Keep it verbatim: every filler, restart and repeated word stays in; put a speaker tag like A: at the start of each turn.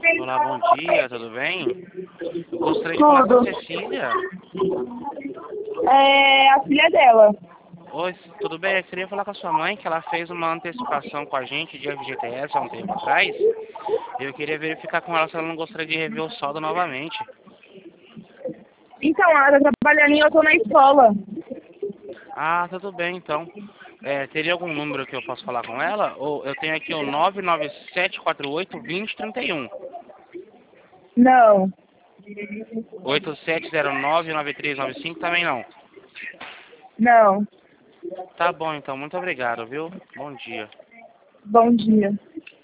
A: Olá, bom dia, tudo bem? Eu gostaria de falar com
B: Tudo.
A: a Cecília.
B: É a filha dela.
A: Oi, tudo bem? Eu queria falar com a sua mãe, que ela fez uma antecipação com a gente de F G T S há um tempo atrás. Eu queria verificar com ela se ela não gostaria de rever o saldo novamente.
B: Então, ela tá trabalhando e eu tô na escola.
A: Ah, tudo bem, então. É, teria algum número que eu possa falar com ela? Ou eu tenho aqui o nove nove sete quatro oito, dois zero três um.
B: Não,
A: oito sete zero nove, nove três nove cinco também não.
B: não.
A: Tá bom, então. Muito obrigado, viu? Bom dia.
B: Bom dia.